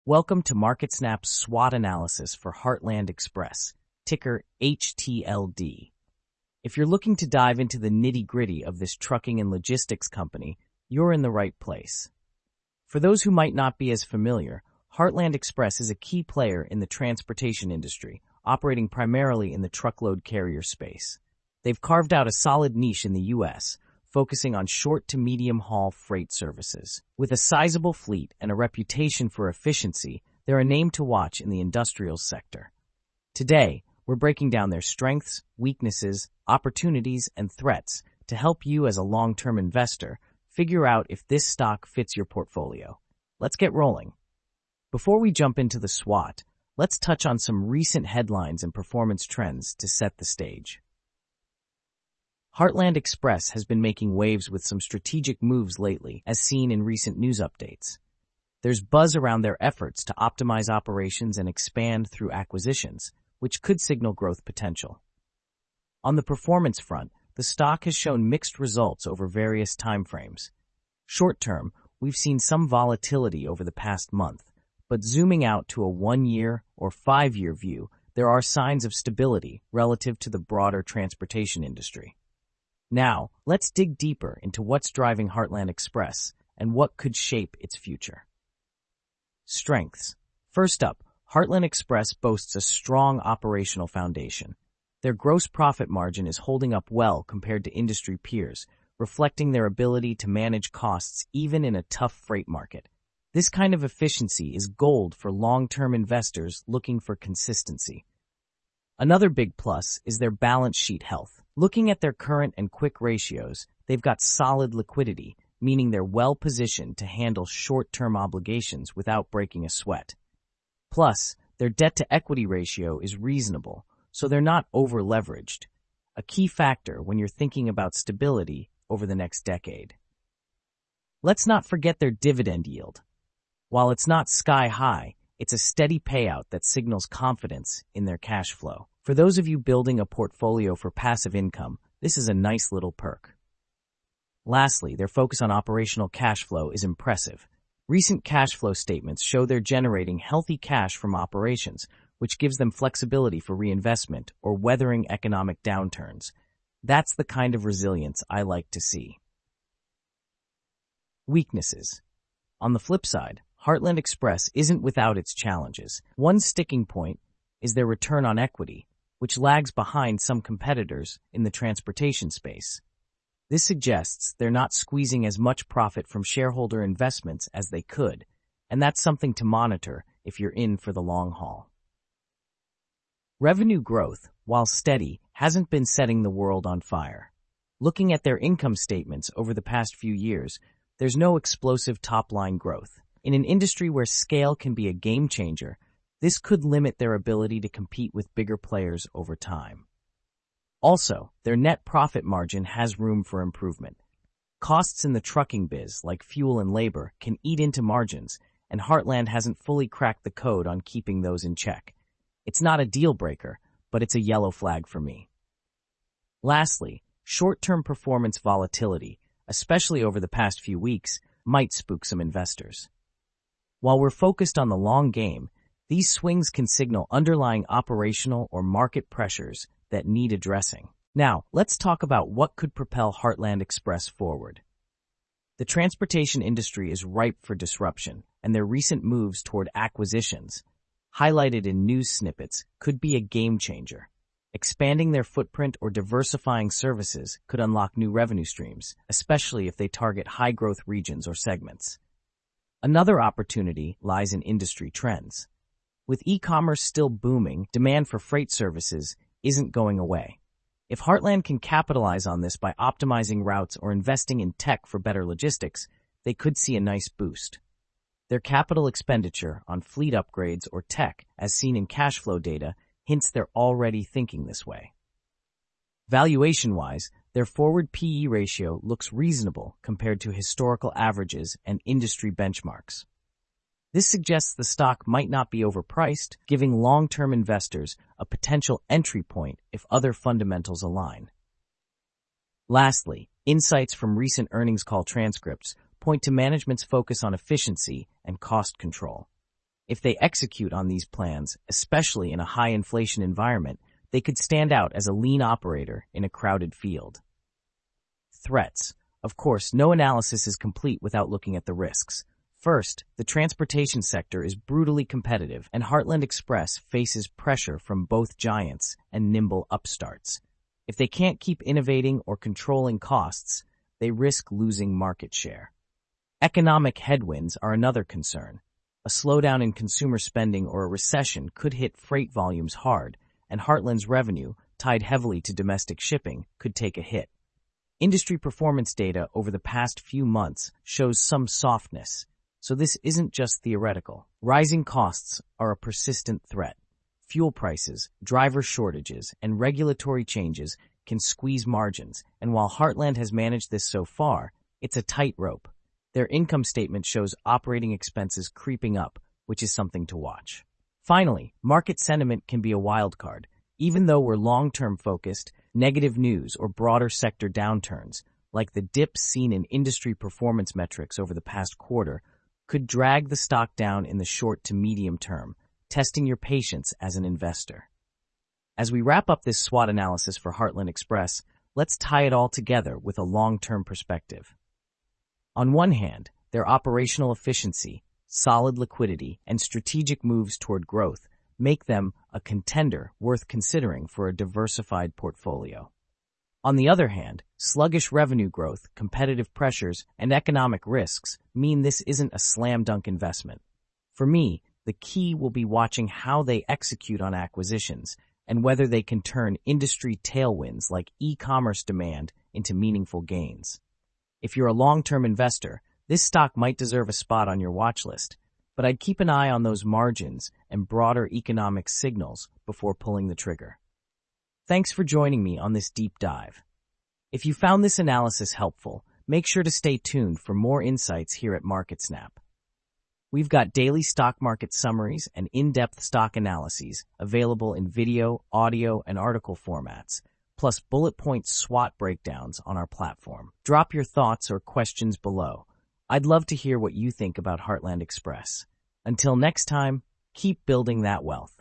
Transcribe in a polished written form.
Welcome to MarketSnap's SWOT analysis for Heartland Express, ticker HTLD. If you're looking to dive into the nitty-gritty of this trucking and logistics company, you're in the right place. For those who might not be as familiar, Heartland Express is a key player in the transportation industry, operating primarily in the truckload carrier space. They've carved out a solid niche in the U.S., focusing on short to medium-haul freight services. With a sizable fleet and a reputation for efficiency, they're a name to watch in the industrials sector. Today, we're breaking down their strengths, weaknesses, opportunities, and threats to help you as a long-term investor figure out if this stock fits your portfolio. Let's get rolling. Before we jump into the SWOT, let's touch on some recent headlines and performance trends to set the stage. Heartland Express has been making waves with some strategic moves lately, as seen in recent news updates. There's buzz around their efforts to optimize operations and expand through acquisitions, which could signal growth potential. On the performance front, the stock has shown mixed results over various timeframes. Short-term, we've seen some volatility over the past month, but zooming out to a 1-year or 5-year view, there are signs of stability relative to the broader transportation industry. Now, let's dig deeper into what's driving Heartland Express and what could shape its future. Strengths. First up, Heartland Express boasts a strong operational foundation. Their gross profit margin is holding up well compared to industry peers, reflecting their ability to manage costs even in a tough freight market. This kind of efficiency is gold for long-term investors looking for consistency. Another big plus is their balance sheet health. Looking at their current and quick ratios, they've got solid liquidity, meaning they're well-positioned to handle short-term obligations without breaking a sweat. Plus, their debt-to-equity ratio is reasonable, so they're not over-leveraged, a key factor when you're thinking about stability over the next decade. Let's not forget their dividend yield. While it's not sky-high, it's a steady payout that signals confidence in their cash flow. For those of you building a portfolio for passive income, this is a nice little perk. Lastly, their focus on operational cash flow is impressive. Recent cash flow statements show they're generating healthy cash from operations, which gives them flexibility for reinvestment or weathering economic downturns. That's the kind of resilience I like to see. Weaknesses. On the flip side, Heartland Express isn't without its challenges. One sticking point is their return on equity, which lags behind some competitors in the transportation space. This suggests they're not squeezing as much profit from shareholder investments as they could, and that's something to monitor if you're in for the long haul. Revenue growth, while steady, hasn't been setting the world on fire. Looking at their income statements over the past few years, there's no explosive top-line growth. In an industry where scale can be a game changer, this could limit their ability to compete with bigger players over time. Also, their net profit margin has room for improvement. Costs in the trucking biz, like fuel and labor, can eat into margins, and Heartland hasn't fully cracked the code on keeping those in check. It's not a deal breaker, but it's a yellow flag for me. Lastly, short-term performance volatility, especially over the past few weeks, might spook some investors. While we're focused on the long game, these swings can signal underlying operational or market pressures that need addressing. Now, let's talk about what could propel Heartland Express forward. The transportation industry is ripe for disruption, and their recent moves toward acquisitions, highlighted in news snippets, could be a game changer. Expanding their footprint or diversifying services could unlock new revenue streams, especially if they target high-growth regions or segments. Another opportunity lies in industry trends. With e-commerce still booming, demand for freight services isn't going away. If Heartland can capitalize on this by optimizing routes or investing in tech for better logistics, they could see a nice boost. Their capital expenditure on fleet upgrades or tech, as seen in cash flow data, hints they're already thinking this way. Valuation-wise, their forward PE ratio looks reasonable compared to historical averages and industry benchmarks. This suggests the stock might not be overpriced, giving long-term investors a potential entry point if other fundamentals align. Lastly, insights from recent earnings call transcripts point to management's focus on efficiency and cost control. If they execute on these plans, especially in a high inflation environment, they could stand out as a lean operator in a crowded field. Threats. Of course, no analysis is complete without looking at the risks. First, the transportation sector is brutally competitive, and Heartland Express faces pressure from both giants and nimble upstarts. If they can't keep innovating or controlling costs, they risk losing market share. Economic headwinds are another concern. A slowdown in consumer spending or a recession could hit freight volumes hard, and Heartland's revenue, tied heavily to domestic shipping, could take a hit. Industry performance data over the past few months shows some softness, so this isn't just theoretical. Rising costs are a persistent threat. Fuel prices, driver shortages, and regulatory changes can squeeze margins, and while Heartland has managed this so far, it's a tightrope. Their income statement shows operating expenses creeping up, which is something to watch. Finally, market sentiment can be a wild card. Even though we're long-term focused, negative news or broader sector downturns, like the dips seen in industry performance metrics over the past quarter, could drag the stock down in the short to medium term, testing your patience as an investor. As we wrap up this SWOT analysis for Heartland Express, let's tie it all together with a long-term perspective. On one hand, their operational efficiency, solid liquidity, and strategic moves toward growth make them a contender worth considering for a diversified portfolio. On the other hand, sluggish revenue growth, competitive pressures, and economic risks mean this isn't a slam-dunk investment. For me, the key will be watching how they execute on acquisitions and whether they can turn industry tailwinds like e-commerce demand into meaningful gains. If you're a long-term investor, this stock might deserve a spot on your watch list, but I'd keep an eye on those margins and broader economic signals before pulling the trigger. Thanks for joining me on this deep dive. If you found this analysis helpful, make sure to stay tuned for more insights here at MarketSnap. We've got daily stock market summaries and in-depth stock analyses available in video, audio, and article formats, plus bullet point SWOT breakdowns on our platform. Drop your thoughts or questions below. I'd love to hear what you think about Heartland Express. Until next time, keep building that wealth.